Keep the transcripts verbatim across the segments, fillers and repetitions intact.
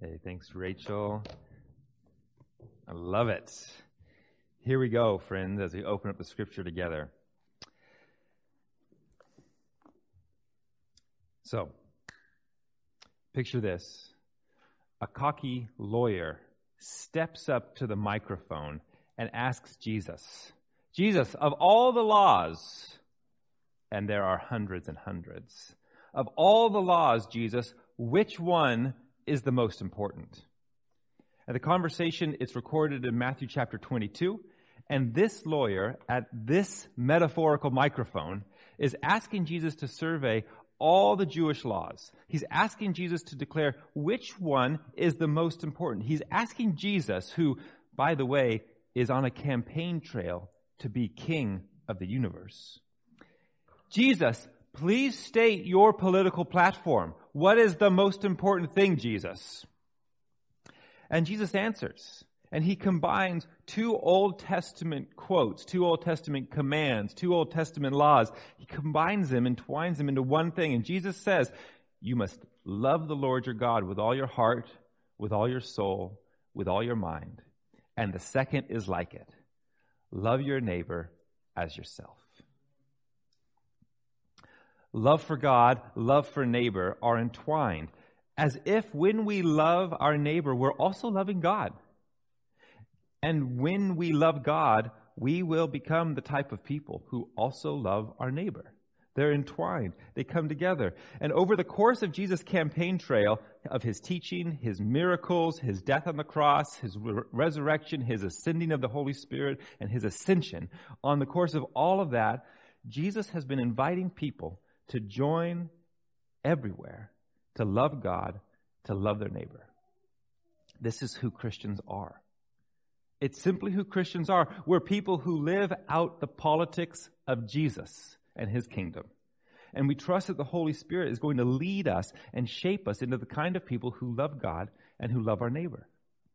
Hey, thanks, Rachel. I love it. Here we go, friends, as we open up the scripture together. So, picture this. A cocky lawyer steps up to the microphone and asks Jesus, Jesus, of all the laws, and there are hundreds and hundreds, of all the laws, Jesus, which one is the most important? And the conversation is recorded in Matthew chapter twenty-two, and this lawyer at this metaphorical microphone is asking Jesus to survey all the Jewish laws. He's asking Jesus to declare which one is the most important. He's asking Jesus, who, by the way, is on a campaign trail to be king of the universe. Jesus, please state your political platform. What is the most important thing, Jesus? And Jesus answers, and he combines two Old Testament quotes, two Old Testament commands, two Old Testament laws. He combines them and twines them into one thing. And Jesus says, you must love the Lord your God with all your heart, with all your soul, with all your mind. And the second is like it. Love your neighbor as yourself. Love for God, love for neighbor are entwined, as if when we love our neighbor, we're also loving God. And when we love God, we will become the type of people who also love our neighbor. They're entwined. They come together. And over the course of Jesus' campaign trail of his teaching, his miracles, his death on the cross, his re- resurrection, his ascending of the Holy Spirit, and his ascension, on the course of all of that, Jesus has been inviting people to join everywhere, to love God, to love their neighbor. This is who Christians are. It's simply who Christians are. We're people who live out the politics of Jesus and his kingdom. And we trust that the Holy Spirit is going to lead us and shape us into the kind of people who love God and who love our neighbor.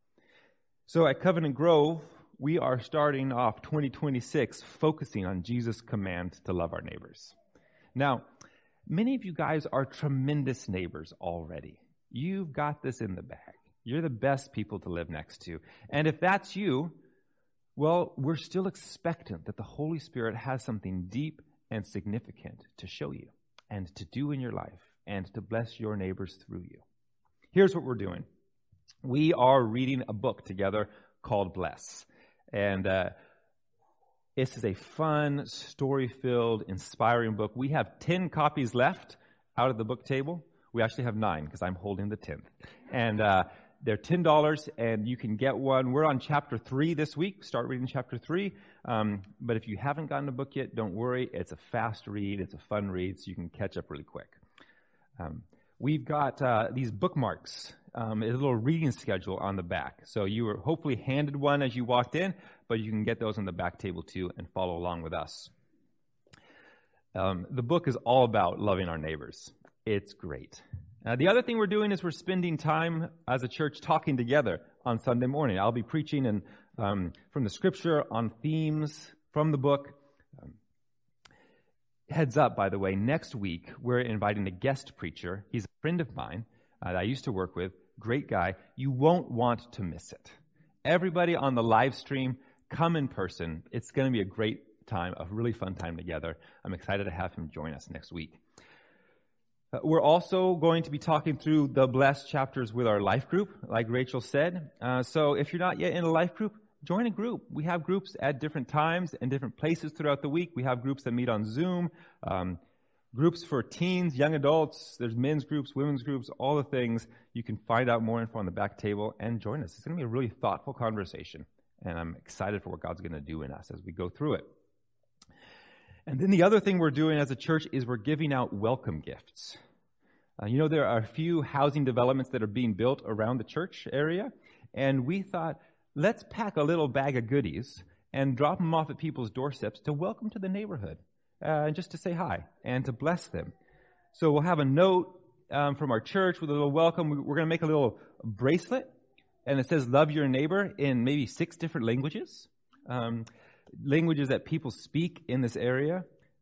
So at Covenant Grove, we are starting off twenty twenty-six focusing on Jesus' command to love our neighbors. Now, many of you guys are tremendous neighbors already. You've got this in the bag. You're the best people to live next to. And if that's you, well, we're still expectant that the Holy Spirit has something deep and significant to show you and to do in your life and to bless your neighbors through you. Here's what we're doing. We are reading a book together called Bless. And uh, this is a fun, story-filled, inspiring book. We have ten copies left out of the book table. We actually have nine because I'm holding the tenth. And uh, they're ten dollars, and you can get one. We're on chapter three this week. Start reading chapter three. Um, but if you haven't gotten a book yet, don't worry. It's a fast read. It's a fun read, so you can catch up really quick. Um, we've got uh, these bookmarks. Um, a little reading schedule on the back. So you were hopefully handed one as you walked in, but you can get those on the back table too and follow along with us. Um, the book is all about loving our neighbors. It's great. Uh, the other thing we're doing is we're spending time as a church talking together on Sunday morning. I'll be preaching and um, from the scripture on themes from the book. Um, heads up, by the way, next week we're inviting a guest preacher. He's a friend of mine uh, that I used to work with. Great guy. You won't want to miss it. Everybody on the live stream, come in person. It's going to be a great time, a really fun time together. I'm excited to have him join us next week. Uh, we're also going to be talking through the Blessed chapters with our life group, like Rachel said. Uh, so if you're not yet in a life group, join a group. We have groups at different times and different places throughout the week. We have groups that meet on Zoom, um, groups for teens, young adults. There's men's groups, women's groups, all the things. You can find out more info on the back table and join us. It's going to be a really thoughtful conversation, and I'm excited for what God's going to do in us as we go through it. And then the other thing we're doing as a church is we're giving out welcome gifts. Uh, you know, there are a few housing developments that are being built around the church area, and we thought, let's pack a little bag of goodies and drop them off at people's doorsteps to welcome to the neighborhood, uh, and just to say hi and to bless them. So we'll have a note um, from our church with a little welcome. We're going to make a little bracelet, and it says, love your neighbor in maybe six different languages. Um, languages that people speak in this area.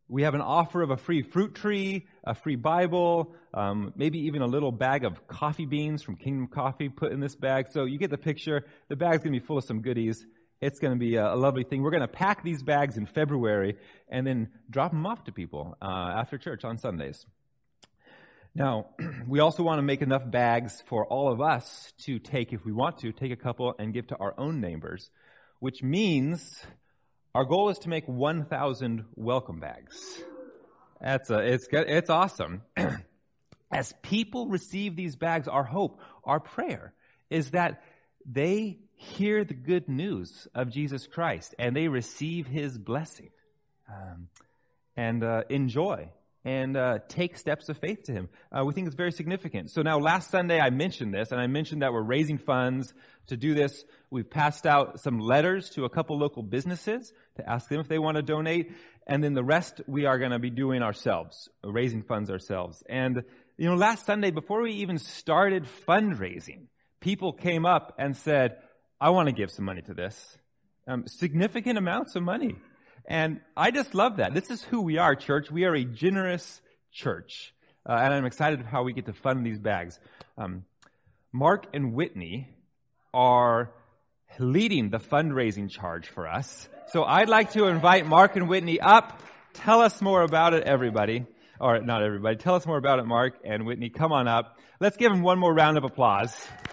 We have an offer of a free fruit tree, a free Bible, um, maybe even a little bag of coffee beans from Kingdom Coffee put in this bag. So you get the picture. The bag's going to be full of some goodies. It's going to be a, a lovely thing. We're going to pack these bags in February and then drop them off to people uh, after church on Sundays. Now, we also want to make enough bags for all of us to take, if we want to, take a couple and give to our own neighbors, which means our goal is to make one thousand welcome bags. That's a, it's it's awesome. As people receive these bags, our hope, our prayer is that they hear the good news of Jesus Christ and they receive His blessing um, and uh, enjoy and uh, take steps of faith to Him. Uh, we think it's very significant. So now last Sunday I mentioned this, and I mentioned that we're raising funds to do this. We've passed out some letters to a couple local businesses to ask them if they want to donate, and then the rest we are going to be doing ourselves, raising funds ourselves. And, you know, last Sunday, before we even started fundraising, people came up and said, I want to give some money to this. Um, significant amounts of money. And I just love that. This is who we are, church. We are a generous church. Uh, and I'm excited how we get to fund these bags. Um, Mark and Whitney are leading the fundraising charge for us. So I'd like to invite Mark and Whitney up. Tell us more about it, everybody. Or not everybody. Tell us more about it, Mark and Whitney. Come on up. Let's give them one more round of applause.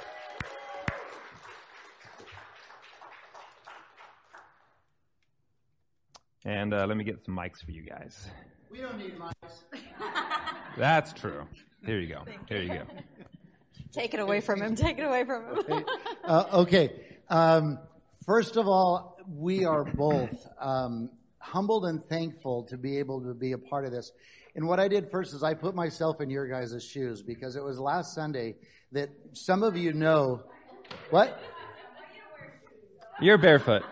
And uh, let me get some mics for you guys. We don't need mics. That's true. Here you go. Here you go. Take it away from him. Take it away from him. Okay. Uh, okay. Um, first of all, we are both um, humbled and thankful to be able to be a part of this. And what I did first is I put myself in your guys' shoes, because it was last Sunday that some of you know. What? You're barefoot.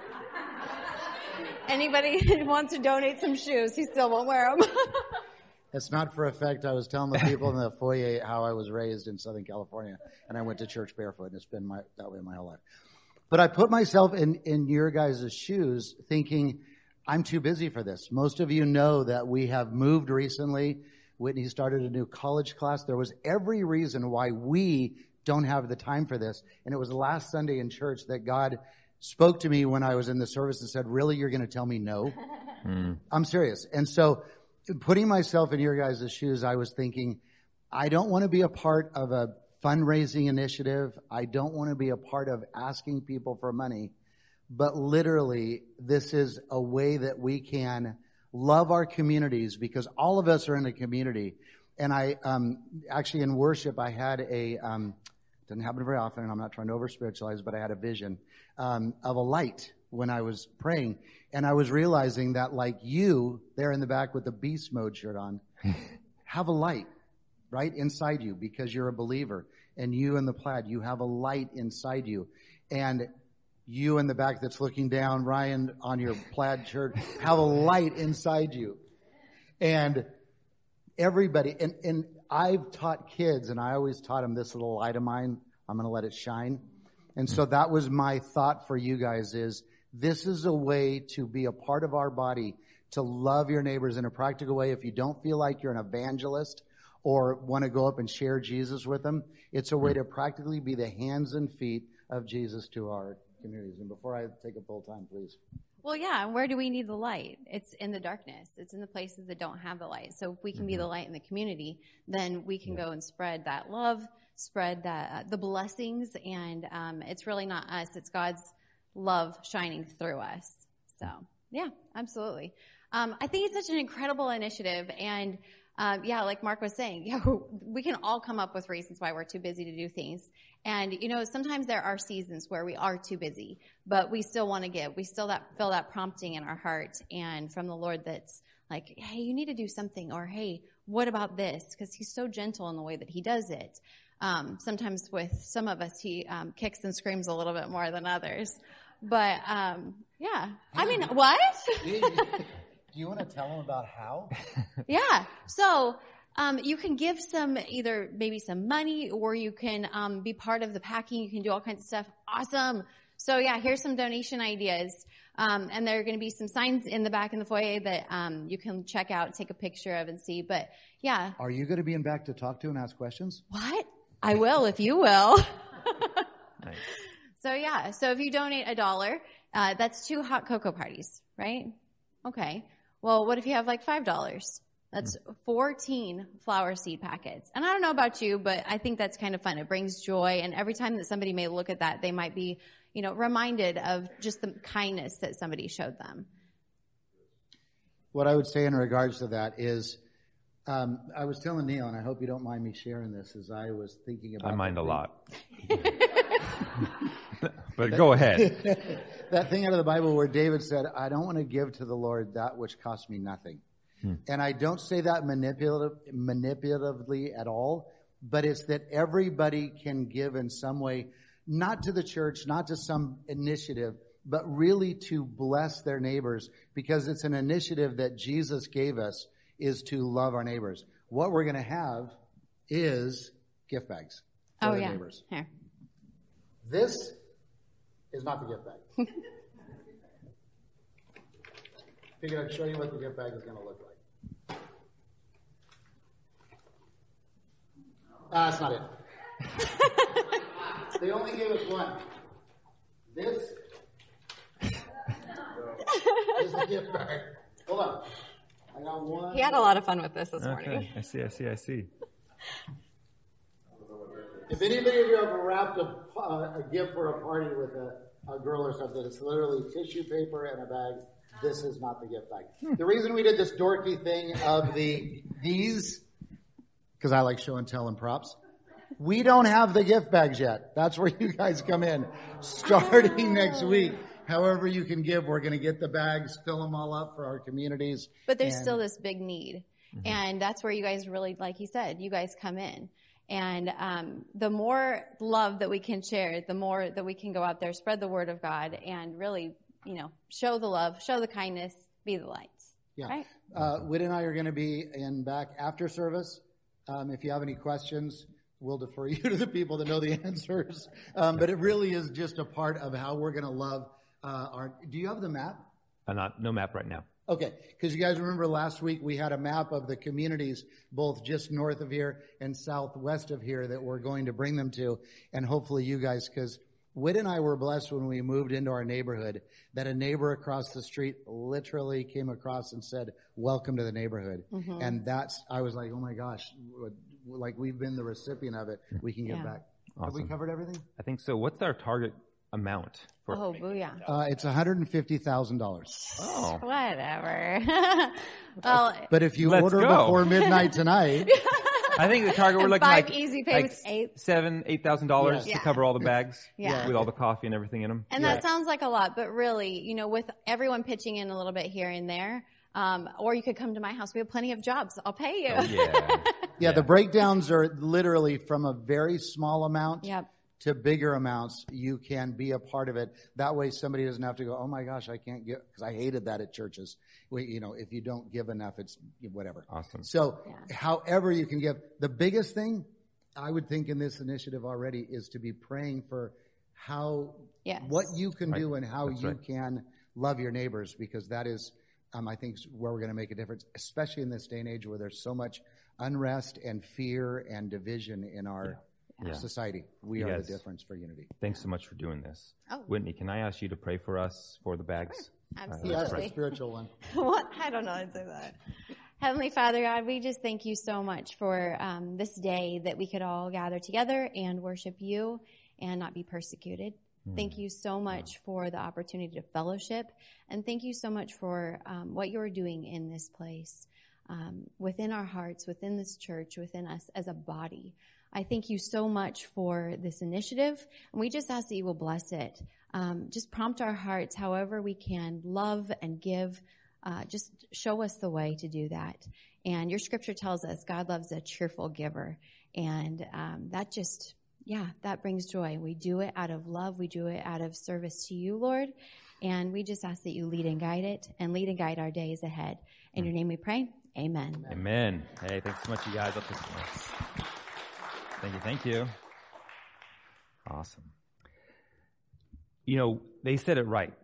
Anybody who wants to donate some shoes, he still won't wear them. It's not for effect. I was telling the people in the foyer how I was raised in Southern California, and I went to church barefoot, and it's been my, that way my whole life. But I put myself in, in your guys' shoes thinking, I'm too busy for this. Most of you know that we have moved recently. Whitney started a new college class. There was every reason why we don't have the time for this. And it was last Sunday in church that God spoke to me when I was in the service and said, really, you're going to tell me no? Mm. I'm serious. And so putting myself in your guys' shoes, I was thinking, I don't want to be a part of a fundraising initiative. I don't want to be a part of asking people for money. But literally, this is a way that we can love our communities, because all of us are in a community. And I um, actually in worship, I had a, um, doesn't happen very often, and I'm not trying to over spiritualize, but I had a vision um, of a light when I was praying. And I was realizing that, like you there in the back with the beast mode shirt on, have a light right inside you, because you're a believer. And you in the plaid, you have a light inside you. And you in the back that's looking down, Ryan, on your plaid shirt, have a light inside you. And everybody, and, and I've taught kids, and I always taught them, this little light of mine, I'm going to let it shine. And so that was my thought for you guys, is this is a way to be a part of our body, to love your neighbors in a practical way. If you don't feel like you're an evangelist or want to go up and share Jesus with them, it's a way to practically be the hands and feet of Jesus to our communities. And before I take up full time, please. Well, yeah, and where do we need the light? It's in the darkness. It's in the places that don't have the light. So if we can be the light in the community, then we can go and spread that love, spread that uh, the blessings, and um, it's really not us. It's God's love shining through us. So, yeah, absolutely. Um, I think it's such an incredible initiative, and uh, yeah, like Mark was saying, yeah, we can all come up with reasons why we're too busy to do things. And, you know, sometimes there are seasons where we are too busy, but we still want to give. We still that, feel that prompting in our heart and from the Lord that's like, hey, you need to do something, or hey, what about this? Because he's so gentle in the way that he does it. Um, sometimes with some of us, he um, kicks and screams a little bit more than others. But, um, yeah. I mean, what? Do you want to tell them about how? Yeah. So um, you can give some, either maybe some money, or you can um, be part of the packing. You can do all kinds of stuff. Awesome. So, yeah, here's some donation ideas. Um, and there are going to be some signs in the back in the foyer that um, you can check out, take a picture of, and see. But yeah. Are you going to be in back to talk to and ask questions? What? I will if you will. Nice. So yeah. So if you donate a dollar, uh, that's two hot cocoa parties, right? Okay. Well, what if you have like five dollars? That's fourteen flower seed packets. And I don't know about you, but I think that's kind of fun. It brings joy. And every time that somebody may look at that, they might be, you know, reminded of just the kindness that somebody showed them. What I would say in regards to that is, um, I was telling Neil, and I hope you don't mind me sharing this, as I was thinking about. I mind the a thing- lot. But go ahead. That thing out of the Bible where David said, I don't want to give to the Lord that which costs me nothing. Hmm. And I don't say that manipulative, manipulatively at all, but it's that everybody can give in some way, not to the church, not to some initiative, but really to bless their neighbors, because it's an initiative that Jesus gave us, is to love our neighbors. What we're going to have is gift bags for Oh our yeah. neighbors. Here. This is not the gift bag. Figured I'd show you what the gift bag is going to look like. Ah, that's not it. They only gave us one. This is the gift bag. Hold on. I got one. He had a lot of fun with this this morning. Okay. I see, I see, I see. If anybody of you ever wrapped a, uh, a gift for a party with a, a girl or something, it's literally tissue paper and a bag. This is not the gift bag. Hmm. The reason we did this dorky thing of the these, because I like show and tell and props, we don't have the gift bags yet. That's where you guys come in. Starting next week, however you can give, we're going to get the bags, fill them all up for our communities. But there's and, still this big need. Mm-hmm. And that's where you guys really, like he said, you guys come in. And um, the more love that we can share, the more that we can go out there, spread the word of God, and really, you know, show the love, show the kindness, be the lights. Yeah. Right? Uh, Whit and I are going to be in back after service. Um, if you have any questions, we'll defer you to the people that know the answers. Um, but it really is just a part of how we're going to love uh, our. Do you have the map? Uh, not no map right now. Okay, because you guys remember last week we had a map of the communities both just north of here and southwest of here that we're going to bring them to, and hopefully you guys, because Whit and I were blessed when we moved into our neighborhood that a neighbor across the street literally came across and said, welcome to the neighborhood. Mm-hmm. And that's, I was like, oh my gosh, like we've been the recipient of it. We can give yeah. back. Awesome. Have we covered everything? I think so. What's our target amount? For oh, booyah. Uh, it's one hundred fifty thousand dollars. Oh. Whatever. Well, but if you let's order go. before midnight tonight. I think the target, we're looking Five like, easy like payments, eight. seven, eight thousand dollars Yeah. to cover all the bags Yeah. with all the coffee and everything in them. And Yeah. that sounds like a lot, but really, you know, with everyone pitching in a little bit here and there, um, or you could come to my house. We have plenty of jobs. I'll pay you. Oh, yeah. yeah. Yeah, the breakdowns are literally from a very small amount Yep. to bigger amounts. You can be a part of it. That way somebody doesn't have to go, oh my gosh, I can't give, because I hated that at churches. We, you know, if you don't give enough, it's whatever. Awesome. So Yeah. however you can give. The biggest thing I would think in this initiative already is to be praying for how, Yes. what you can Right. do and how That's you right. can love your neighbors, because that is, um, I think, where we're going to make a difference, especially in this day and age where there's so much unrest and fear and division in our Yeah. society. We You are guys- the difference for unity. Thanks so much for doing this. Oh. Whitney, can I ask you to pray for us for the bags? Sure. Uh, Absolutely. He let's asked pray. the spiritual one. What? I don't know how to say that. Heavenly Father God, we just thank you so much for um, this day that we could all gather together and worship you and not be persecuted. Mm. Thank you so much for the opportunity to fellowship, and thank you so much for um, what you're doing in this place, um, within our hearts, within this church, within us as a body. I thank you so much for this initiative, and we just ask that you will bless it. Um, just prompt our hearts however we can love and give. Uh, just show us the way to do that. And your scripture tells us God loves a cheerful giver. And um, that just, yeah, that brings joy. We do it out of love. We do it out of service to you, Lord. And we just ask that you lead and guide it and lead and guide our days ahead. In your name we pray. Amen. Amen. Hey, thanks so much, you guys. I'll take some notes. Thank you. Thank you. Awesome. You know, they said it right.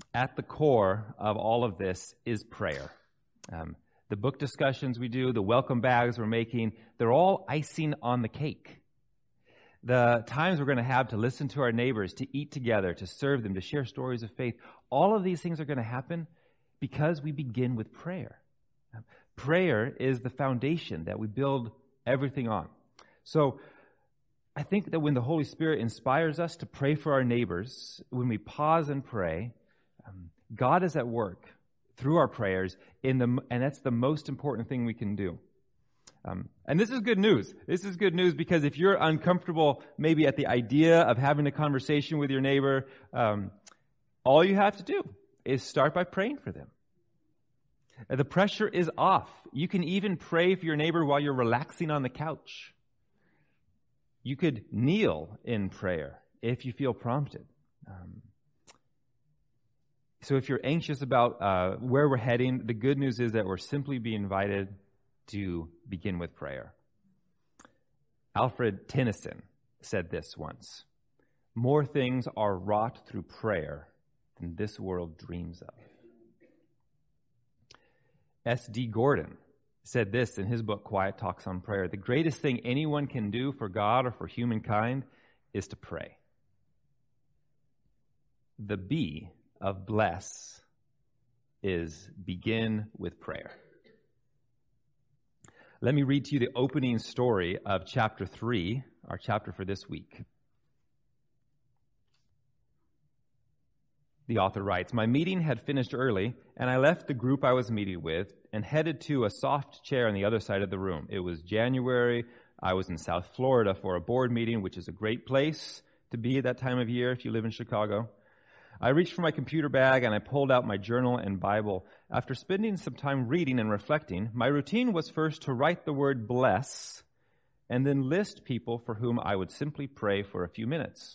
at the core of all of this is prayer. Um, the book discussions we do, the welcome bags we're making, they're all icing on the cake. The times we're going to have to listen to our neighbors, to eat together, to serve them, to share stories of faith, all of these things are going to happen because we begin with prayer. Prayer is the foundation that we build everything on. So I think that when the Holy Spirit inspires us to pray for our neighbors, when we pause and pray, um, God is at work through our prayers, in the, and that's the most important thing we can do. Um, and this is good news. This is good news because if you're uncomfortable maybe at the idea of having a conversation with your neighbor, um, all you have to do is start by praying for them. The pressure is off. You can even pray for your neighbor while you're relaxing on the couch. You could kneel in prayer if you feel prompted. Um, so if you're anxious about uh, where we're heading, the good news is that we're simply being invited to begin with prayer. Alfred Tennyson said this once: "More things are wrought through prayer than this world dreams of." S D Gordon said this in his book, Quiet Talks on Prayer: "The greatest thing anyone can do for God or for humankind is to pray." The B of bless is begin with prayer. Let me read to you the opening story of chapter three, our chapter for this week. The author writes, "My meeting had finished early, and I left the group I was meeting with and headed to a soft chair on the other side of the room. It was January. I was in South Florida for a board meeting, which is a great place to be at that time of year if you live in Chicago. I reached for my computer bag and I pulled out my journal and Bible. After spending some time reading and reflecting, my routine was first to write the word bless and then list people for whom I would simply pray for a few minutes.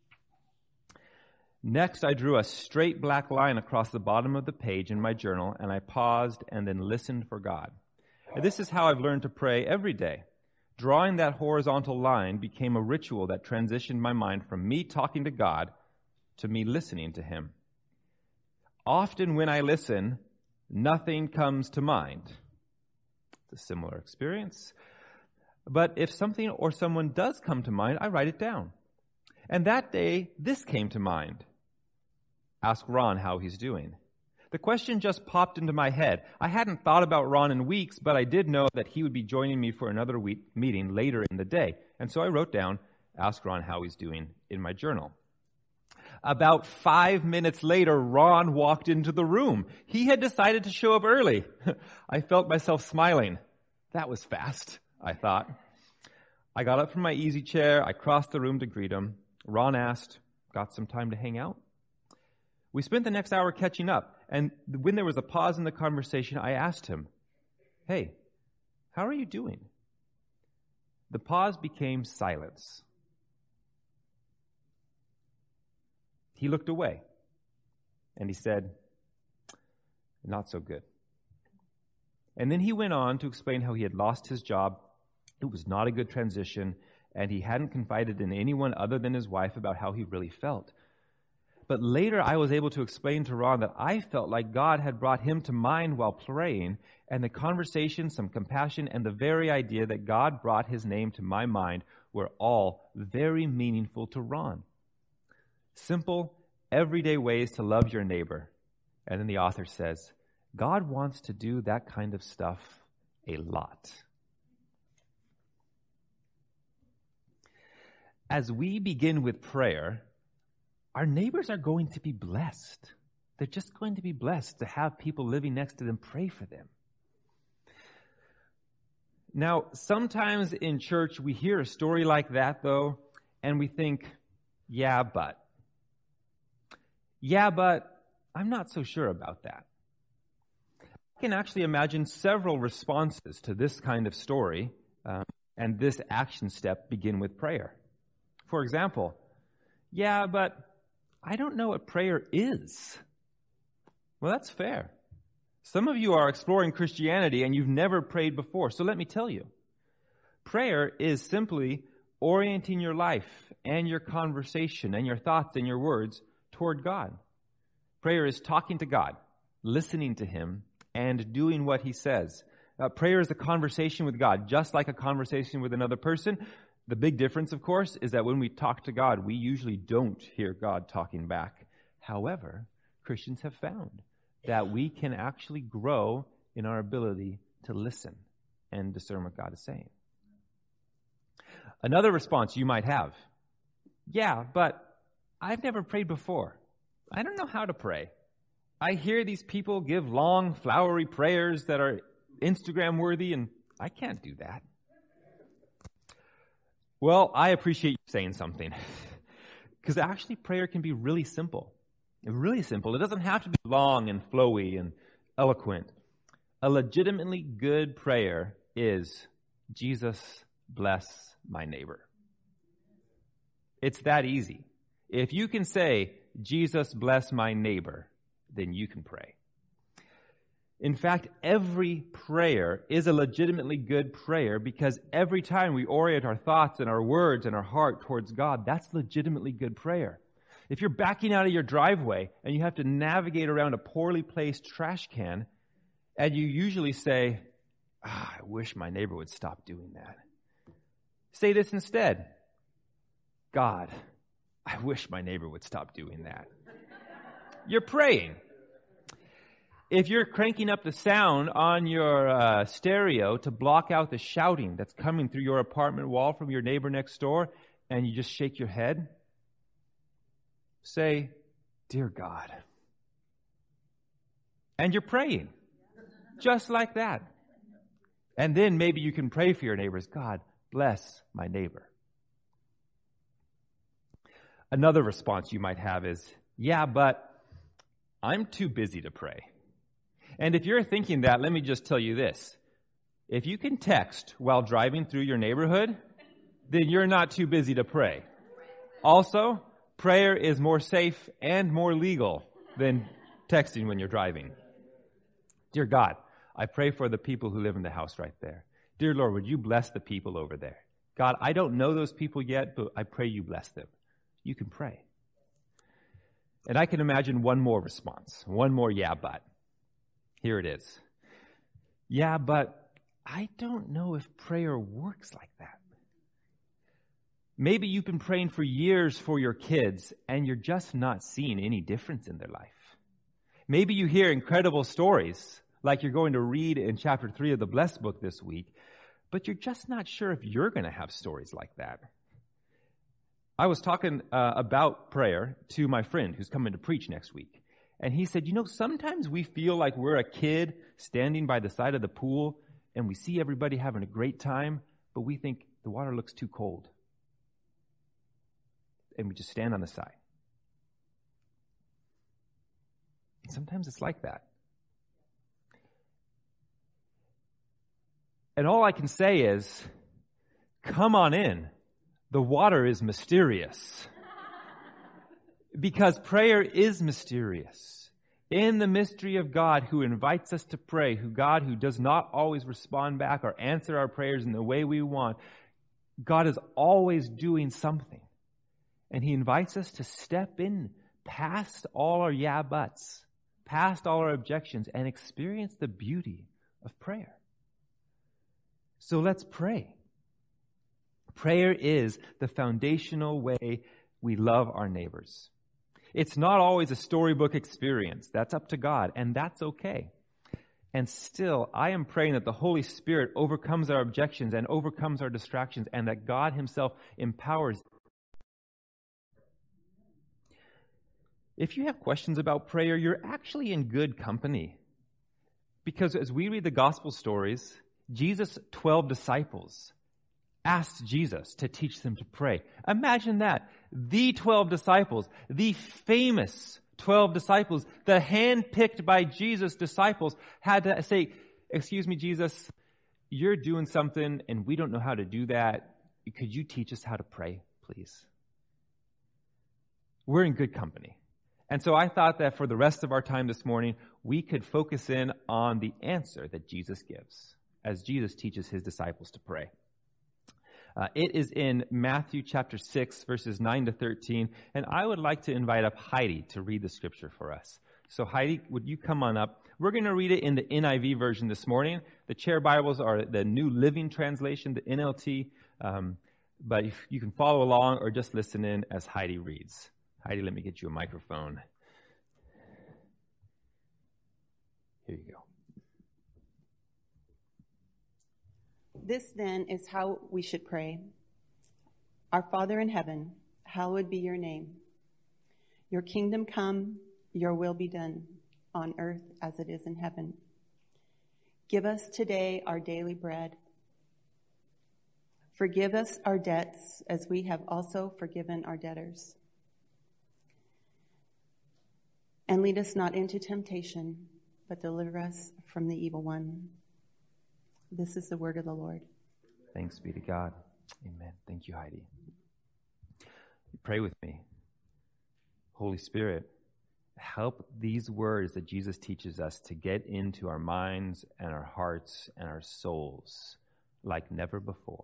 Next, I drew a straight black line across the bottom of the page in my journal, and I paused and then listened for God. And this is how I've learned to pray every day. Drawing that horizontal line became a ritual that transitioned my mind from me talking to God to me listening to Him. Often when I listen, nothing comes to mind." It's a similar experience. "But if something or someone does come to mind, I write it down. And that day, this came to mind. Ask Ron how he's doing. The question just popped into my head. I hadn't thought about Ron in weeks, but I did know that he would be joining me for another week meeting later in the day. And so I wrote down, ask Ron how he's doing in my journal. About five minutes later, Ron walked into the room. He had decided to show up early. I felt myself smiling. That was fast, I thought. I got up from my easy chair. I crossed the room to greet him. Ron asked, "Got some time to hang out?" We spent the next hour catching up, and when there was a pause in the conversation, I asked him, "Hey, how are you doing?" The pause became silence. He looked away, and he said, "Not so good." And then he went on to explain how he had lost his job. It was not a good transition, and he hadn't confided in anyone other than his wife about how he really felt. But later I was able to explain to Ron that I felt like God had brought him to mind while praying, and the conversation, some compassion, and the very idea that God brought his name to my mind were all very meaningful to Ron. Simple, everyday ways to love your neighbor. And then the author says, God wants to do that kind of stuff a lot. As we begin with prayer, our neighbors are going to be blessed. They're just going to be blessed to have people living next to them pray for them. Now, sometimes in church we hear a story like that, though, and we think, yeah, but. Yeah, but I'm not so sure about that. I can actually imagine several responses to this kind of story, um, and this action step begin with prayer. For example, yeah, but I don't know what prayer is. Well, that's fair. Some of you are exploring Christianity and you've never prayed before, so let me tell you. Prayer is simply orienting your life and your conversation and your thoughts and your words toward God. Prayer is talking to God, listening to him, and doing what he says. Uh, prayer is a conversation with God, just like a conversation with another person. The big difference, of course, is that when we talk to God, we usually don't hear God talking back. However, Christians have found that we can actually grow in our ability to listen and discern what God is saying. Another response you might have, yeah, but I've never prayed before. I don't know how to pray. I hear these people give long, flowery prayers that are Instagram worthy, and I can't do that. Well, I appreciate you saying something. Because actually prayer can be really simple. Really simple. It doesn't have to be long and flowy and eloquent. A legitimately good prayer is, Jesus, bless my neighbor. It's that easy. If you can say, Jesus, bless my neighbor, then you can pray. In fact, every prayer is a legitimately good prayer because every time we orient our thoughts and our words and our heart towards God, that's legitimately good prayer. If you're backing out of your driveway and you have to navigate around a poorly placed trash can, and you usually say, ah, I wish my neighbor would stop doing that. Say this instead. God, I wish my neighbor would stop doing that. You're praying. If you're cranking up the sound on your uh, stereo to block out the shouting that's coming through your apartment wall from your neighbor next door, and you just shake your head, say, Dear God. And you're praying. Just like that. And then maybe you can pray for your neighbors. God, bless my neighbor. Another response you might have is, yeah, but I'm too busy to pray. And if you're thinking that, let me just tell you this. If you can text while driving through your neighborhood, then you're not too busy to pray. Also, prayer is more safe and more legal than texting when you're driving. Dear God, I pray for the people who live in the house right there. Dear Lord, would you bless the people over there? God, I don't know those people yet, but I pray you bless them. You can pray. And I can imagine one more response, one more yeah, but. Here it is. Yeah, but I don't know if prayer works like that. Maybe you've been praying for years for your kids and you're just not seeing any difference in their life. Maybe you hear incredible stories like you're going to read in chapter three of the Blessed Book this week, but you're just not sure if you're going to have stories like that. I was talking uh, about prayer to my friend who's coming to preach next week. And he said, you know, sometimes we feel like we're a kid standing by the side of the pool and we see everybody having a great time, but we think the water looks too cold. And we just stand on the side. And sometimes it's like that. And all I can say is, come on in. The water is mysterious. Because prayer is mysterious. In the mystery of God who invites us to pray, who God who does not always respond back or answer our prayers in the way we want, God is always doing something. And he invites us to step in past all our yeah buts, past all our objections, and experience the beauty of prayer. So let's pray. Prayer is the foundational way we love our neighbors. It's not always a storybook experience. That's up to God, and that's okay. And still, I am praying that the Holy Spirit overcomes our objections and overcomes our distractions, and that God himself empowers. If you have questions about prayer, you're actually in good company. Because as we read the gospel stories, Jesus' twelve disciples asked Jesus to teach them to pray. Imagine that. The twelve disciples, the famous twelve disciples, the hand-picked by Jesus disciples, had to say, excuse me, Jesus, you're doing something and we don't know how to do that. Could you teach us how to pray, please? We're in good company. And so I thought that for the rest of our time this morning, we could focus in on the answer that Jesus gives as Jesus teaches his disciples to pray. Uh, it is in Matthew chapter six, verses nine to thirteen, and I would like to invite up Heidi to read the scripture for us. So Heidi, would you come on up? We're going to read it in the N I V version this morning. The chair Bibles are the New Living Translation, the N L T. Um, but if you can follow along or just listen in as Heidi reads. Heidi, let me get you a microphone. Here you go. This then is how we should pray. Our Father in heaven, hallowed be your name. Your kingdom come, your will be done, on earth as it is in heaven. Give us today our daily bread. Forgive us our debts as we have also forgiven our debtors. And lead us not into temptation, but deliver us from the evil one. This is the word of the Lord. Thanks be to God. Amen. Thank you, Heidi. Pray with me. Holy Spirit, help these words that Jesus teaches us to get into our minds and our hearts and our souls like never before.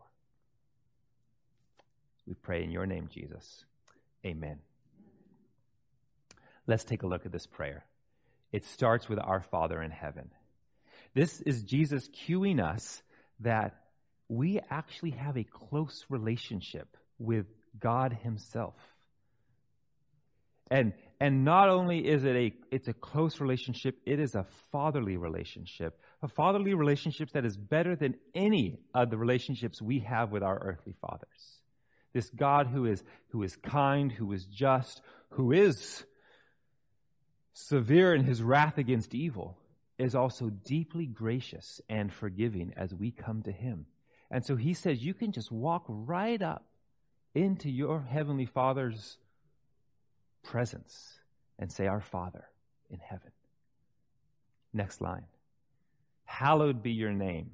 We pray in your name, Jesus. Amen. Let's take a look at this prayer. It starts with our Father in heaven. This is Jesus cueing us that we actually have a close relationship with God himself. And and not only is it a it's a close relationship, it is a fatherly relationship. A fatherly relationship that is better than any of the relationships we have with our earthly fathers. This God who is who is kind, who is just, who is severe in his wrath against evil, is also deeply gracious and forgiving as we come to him. And so he says you can just walk right up into your heavenly Father's presence and say, Our Father in heaven. Next line. Hallowed be your name.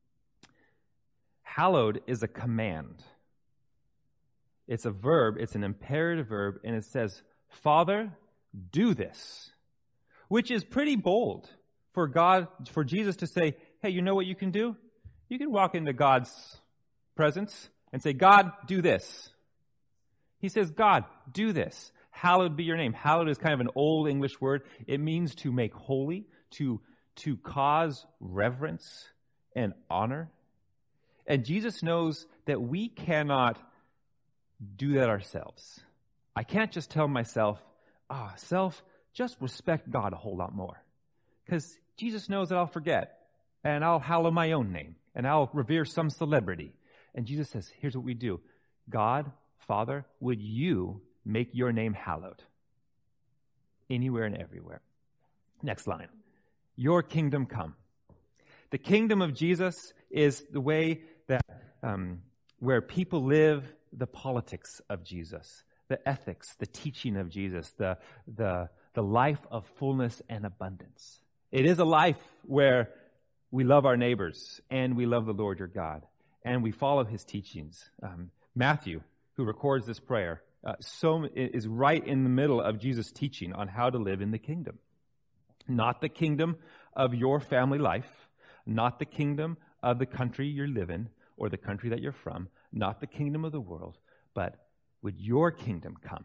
Hallowed is a command. It's a verb, it's an imperative verb, and it says, Father, do this. Which is pretty bold for God, for Jesus to say, hey, you know what you can do? You can walk into God's presence and say, God, do this. He says, God, do this. Hallowed be your name. Hallowed is kind of an old English word. It means to make holy, to, to cause reverence and honor. And Jesus knows that we cannot do that ourselves. I can't just tell myself, ah, oh, self, just respect God a whole lot more. Because Jesus knows that I'll forget, and I'll hallow my own name, and I'll revere some celebrity. And Jesus says, here's what we do. God, Father, would you make your name hallowed anywhere and everywhere? Next line. Your kingdom come. The kingdom of Jesus is the way that um, where people live the politics of Jesus, the ethics, the teaching of Jesus, the the the life of fullness and abundance. It is a life where we love our neighbors and we love the Lord your God and we follow his teachings. Um, Matthew, who records this prayer, uh, so is right in the middle of Jesus' teaching on how to live in the kingdom. Not the kingdom of your family life, not the kingdom of the country you live in or the country that you're from, not the kingdom of the world, but would your kingdom come?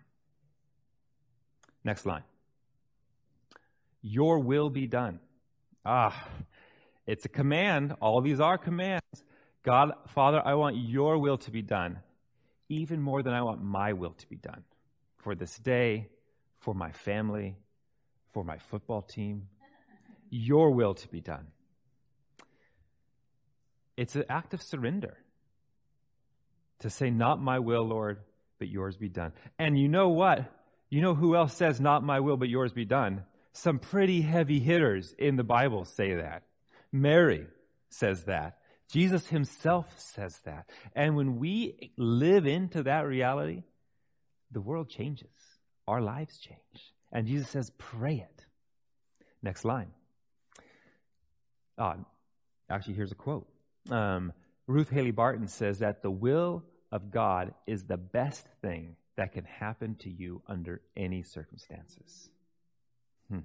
Next line. Your will be done. Ah, it's a command. All these are commands. God, Father, I want your will to be done, even more than I want my will to be done. For this day, for my family, for my football team, your will to be done. It's an act of surrender to say, not my will, Lord, but yours be done. And you know what? You know who else says, not my will, but yours be done? Some pretty heavy hitters in the Bible say that. Mary says that. Jesus himself says that. And when we live into that reality, the world changes. Our lives change. And Jesus says, pray it. Next line. Uh, actually, here's a quote. Um, Ruth Haley Barton says that the will of God is the best thing that can happen to you under any circumstances. Hmm.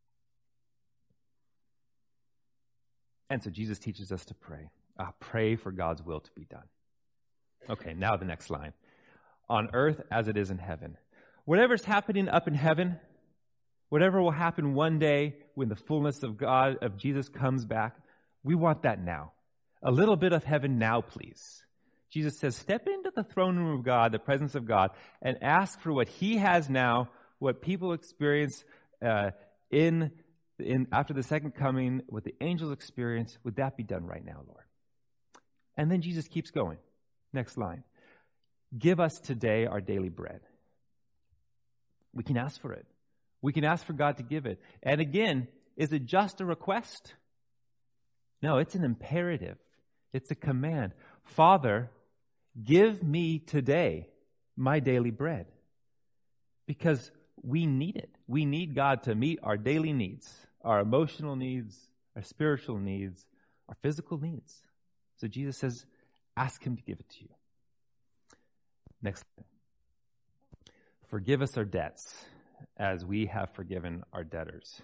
And so Jesus teaches us to pray. Uh, pray for God's will to be done. Okay, now the next line. On earth as it is in heaven. Whatever's happening up in heaven, whatever will happen one day when the fullness of God, of Jesus comes back, we want that now. A little bit of heaven now, please. Jesus says, step into the throne room of God, the presence of God, and ask for what he has now, what people experience uh, in, in after the second coming, what the angels experience. Would that be done right now, Lord? And then Jesus keeps going. Next line. Give us today our daily bread. We can ask for it. We can ask for God to give it. And again, is it just a request? No, it's an imperative. It's a command. Father, give me today my daily bread. Because we need it. We need God to meet our daily needs, our emotional needs, our spiritual needs, our physical needs. So Jesus says, ask him to give it to you. Next thing. Forgive us our debts as we have forgiven our debtors.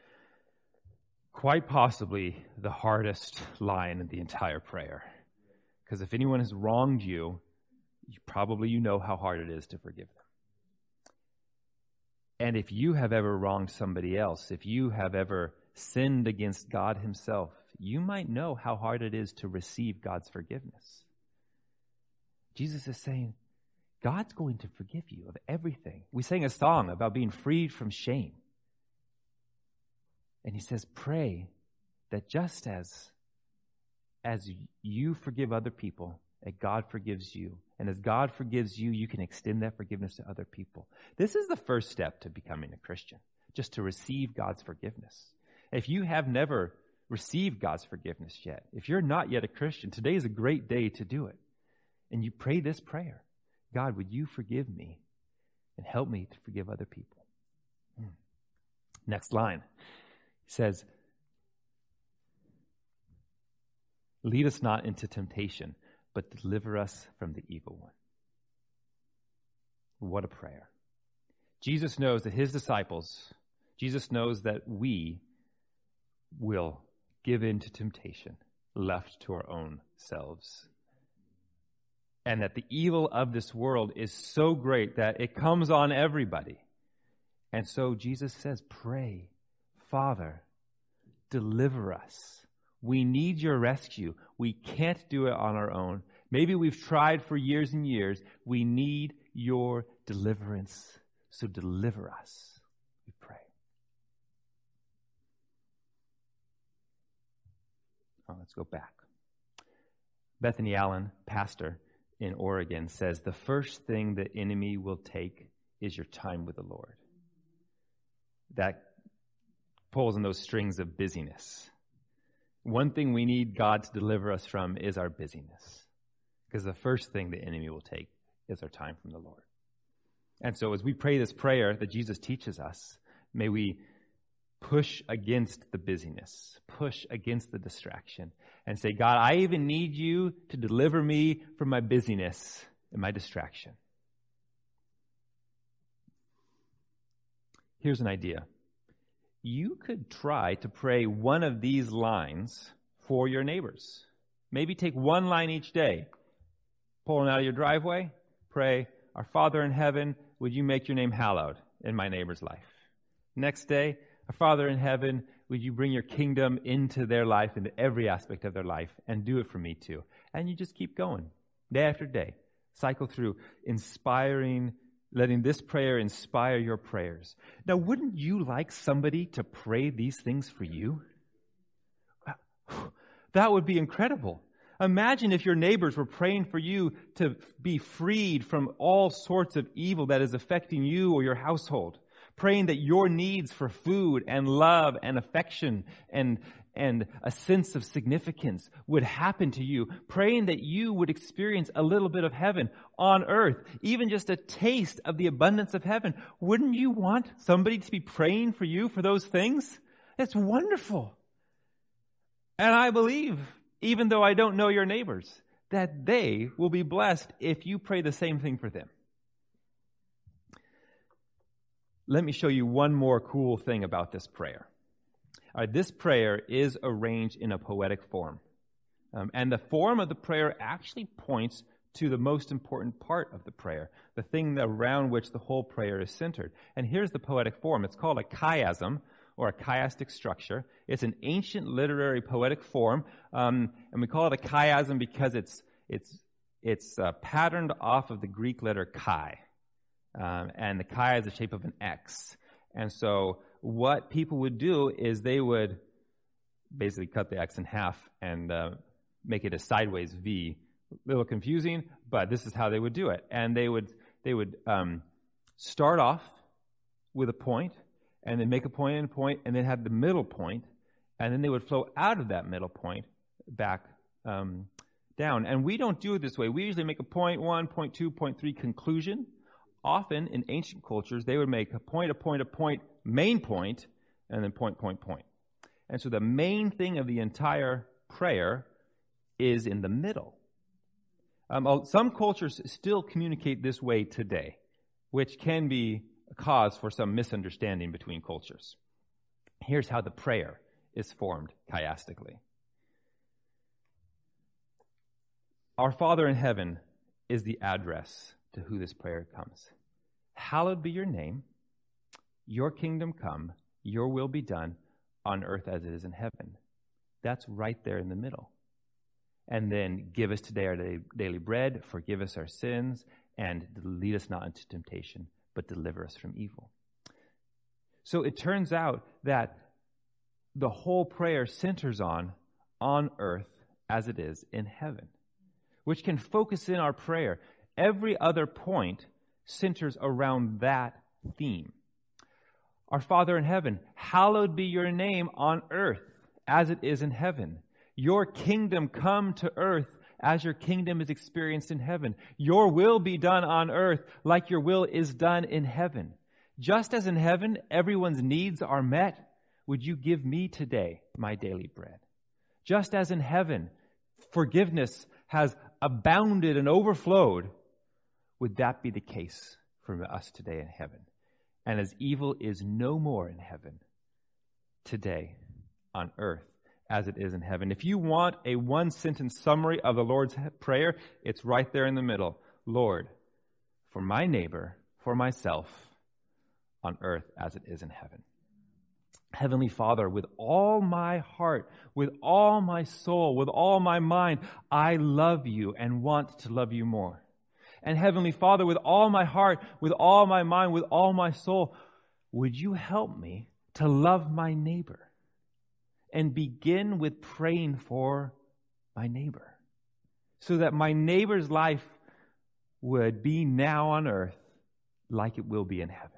Quite possibly the hardest line in the entire prayer. Because if anyone has wronged you, you probably you know how hard it is to forgive them. And if you have ever wronged somebody else, if you have ever sinned against God himself, you might know how hard it is to receive God's forgiveness. Jesus is saying, God's going to forgive you of everything. We sang a song about being freed from shame. And he says, pray that just as, as you forgive other people, that God forgives you. And as God forgives you, you can extend that forgiveness to other people. This is the first step to becoming a Christian, just to receive God's forgiveness. If you have never received God's forgiveness yet, if you're not yet a Christian, today is a great day to do it. And you pray this prayer. God, would you forgive me and help me to forgive other people? Hmm. Next line. He says, lead us not into temptation, but deliver us from the evil one. What a prayer. Jesus knows that his disciples, Jesus knows that we will give in to temptation, left to our own selves. And that the evil of this world is so great that it comes on everybody. And so Jesus says, pray, Father, deliver us. We need your rescue. We can't do it on our own. Maybe we've tried for years and years. We need your deliverance. So deliver us, we pray. Oh, let's go back. Bethany Allen, pastor in Oregon, says the first thing the enemy will take is your time with the Lord. That pulls on those strings of busyness. One thing we need God to deliver us from is our busyness. Because the first thing the enemy will take is our time from the Lord. And so as we pray this prayer that Jesus teaches us, may we push against the busyness, push against the distraction, and say, God, I even need you to deliver me from my busyness and my distraction. Here's an idea. You could try to pray one of these lines for your neighbors. Maybe take one line each day. Pulling out of your driveway, pray, our Father in heaven, would you make your name hallowed in my neighbor's life? Next day, our Father in heaven, would you bring your kingdom into their life, into every aspect of their life, and do it for me too. And you just keep going, day after day. Cycle through, inspiring, letting this prayer inspire your prayers. Now, wouldn't you like somebody to pray these things for you? That would be incredible. Imagine if your neighbors were praying for you to be freed from all sorts of evil that is affecting you or your household. Praying that your needs for food and love and affection and, and a sense of significance would happen to you. Praying that you would experience a little bit of heaven on earth, even just a taste of the abundance of heaven. Wouldn't you want somebody to be praying for you for those things? That's wonderful. And I believe, even though I don't know your neighbors, that they will be blessed if you pray the same thing for them. Let me show you one more cool thing about this prayer. All right, this prayer is arranged in a poetic form. Um, and the form of the prayer actually points to the most important part of the prayer, the thing around which the whole prayer is centered. And here's the poetic form. It's called a chiasm, or a chiastic structure. It's an ancient literary poetic form, um, and we call it a chiasm because it's it's it's uh, patterned off of the Greek letter chi, um, and the chi is the shape of an X. And so what people would do is they would basically cut the X in half and uh, make it a sideways V. A little confusing, but this is how they would do it. And they would they would um, start off with a point, and then make a point and a point, and then have the middle point, and then they would flow out of that middle point back um, down. And we don't do it this way. We usually make a point one, point two, point three conclusion. Often in ancient cultures, they would make a point, a point, a point, main point, and then point, point, point. And so the main thing of the entire prayer is in the middle. Um, some cultures still communicate this way today, which can be a cause for some misunderstanding between cultures. Here's how the prayer is formed chiastically. Our Father in heaven is the address to who this prayer comes. Hallowed be your name, your kingdom come, your will be done on earth as it is in heaven. That's right there in the middle. And then give us today our daily bread, forgive us our sins, and lead us not into temptation, but deliver us from evil. So it turns out that the whole prayer centers on on earth as it is in heaven, which can focus in our prayer. Every other point centers around that theme. Our Father in heaven, hallowed be your name on earth as it is in heaven. Your kingdom come to earth as your kingdom is experienced in heaven. Your will be done on earth like your will is done in heaven. Just as in heaven, everyone's needs are met, would you give me today my daily bread? Just as in heaven, forgiveness has abounded and overflowed, would that be the case for us today in heaven? And as evil is no more in heaven, today on earth as it is in heaven. If you want a one-sentence summary of the Lord's Prayer, it's right there in the middle. Lord, for my neighbor, for myself, on earth as it is in heaven. Heavenly Father, with all my heart, with all my soul, with all my mind, I love you and want to love you more. And Heavenly Father, with all my heart, with all my mind, with all my soul, would you help me to love my neighbor? And begin with praying for my neighbor, so that my neighbor's life would be now on earth like it will be in heaven.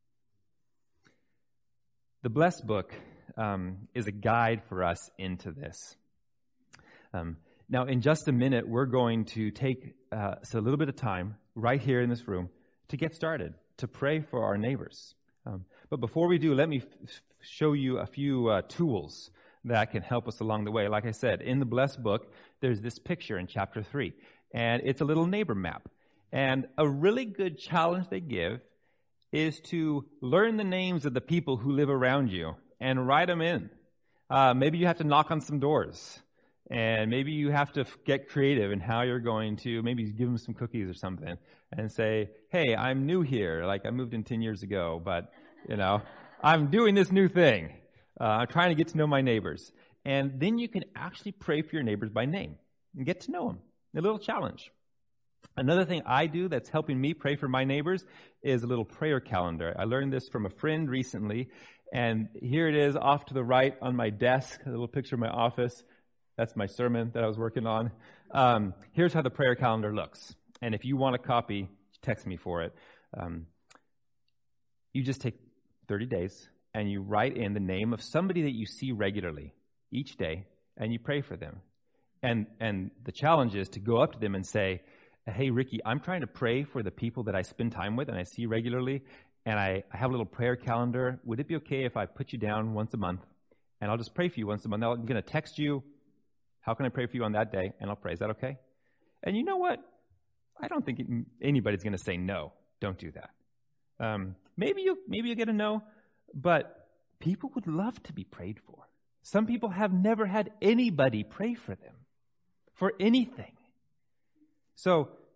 The Blessed Book um, is a guide for us into this. Um, now, in just a minute, we're going to take uh, so a little bit of time right here in this room to get started, to pray for our neighbors. Um, but before we do, let me f- show you a few uh, tools that can help us along the way. Like I said, in the Blessed Book, there's this picture in chapter three, and it's a little neighbor map. And a really good challenge they give is to learn the names of the people who live around you and write them in. Uh, maybe you have to knock on some doors, and maybe you have to f- get creative in how you're going to maybe give them some cookies or something and say, hey, I'm new here. Like, I moved in ten years ago, but, you know, I'm doing this new thing. Uh, I'm trying to get to know my neighbors. And then you can actually pray for your neighbors by name and get to know them. A little challenge. Another thing I do that's helping me pray for my neighbors is a little prayer calendar. I learned this from a friend recently, and here it is off to the right on my desk, a little picture of my office. That's my sermon that I was working on. Um, here's how the prayer calendar looks. And if you want a copy, text me for it. Um, you just take thirty days, and you write in the name of somebody that you see regularly each day, and you pray for them. And and the challenge is to go up to them and say, hey, Ricky, I'm trying to pray for the people that I spend time with and I see regularly, and I, I have a little prayer calendar. Would it be okay if I put you down once a month, and I'll just pray for you once a month? I'm going to text you, how can I pray for you on that day, and I'll pray. Is that okay? And you know what? I don't think anybody's going to say no. Don't do that. Um, maybe you maybe you get a no, but people would love to be prayed for. Some people have never had anybody pray for them for anything. So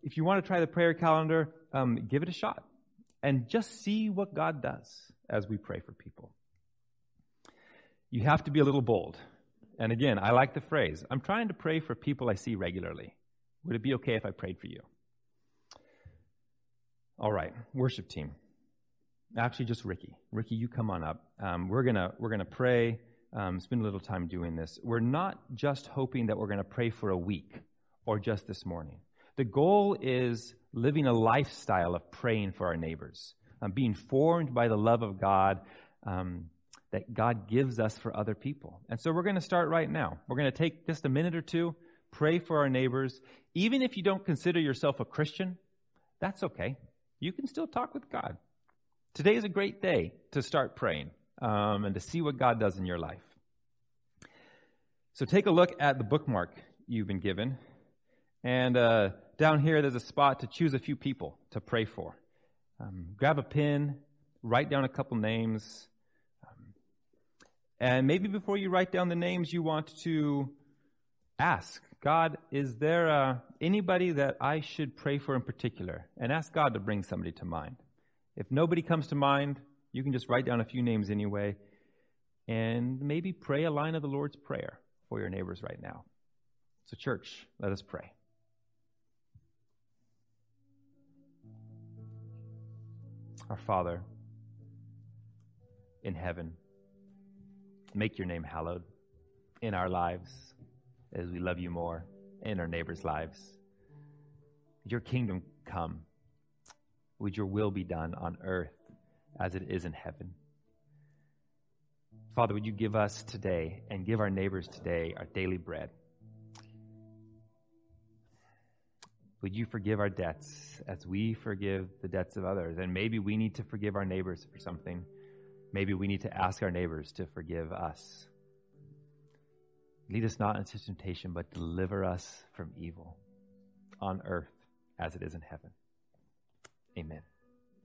if you want to try the prayer calendar, um, give it a shot and just see what God does as we pray for people. You have to be a little bold. And again, I like the phrase, I'm trying to pray for people I see regularly. Would it be okay if I prayed for you? All right, worship team. Actually, just Ricky. Ricky, you come on up. Um, we're gonna we're gonna pray. Um, spend a little time doing this. We're not just hoping that we're gonna pray for a week or just this morning. The goal is living a lifestyle of praying for our neighbors, um, being formed by the love of God um, that God gives us for other people. And so we're going to start right now. We're going to take just a minute or two, pray for our neighbors. Even if you don't consider yourself a Christian, that's okay. You can still talk with God. Today is a great day to start praying um, and to see what God does in your life. So take a look at the bookmark you've been given. And uh, down here, there's a spot to choose a few people to pray for. Um, grab a pen, write down a couple names. Um, and maybe before you write down the names, you want to ask, God, is there uh, anybody that I should pray for in particular? And ask God to bring somebody to mind. If nobody comes to mind, you can just write down a few names anyway. And maybe pray a line of the Lord's Prayer for your neighbors right now. So church, let us pray. Our Father in heaven, make your name hallowed in our lives as we love you more, in our neighbors' lives. Your kingdom come. Would your will be done on earth as it is in heaven. Father, would you give us today and give our neighbors today our daily bread. Would you forgive our debts as we forgive the debts of others? And maybe we need to forgive our neighbors for something. Maybe we need to ask our neighbors to forgive us. Lead us not into temptation, but deliver us from evil on earth as it is in heaven. Amen.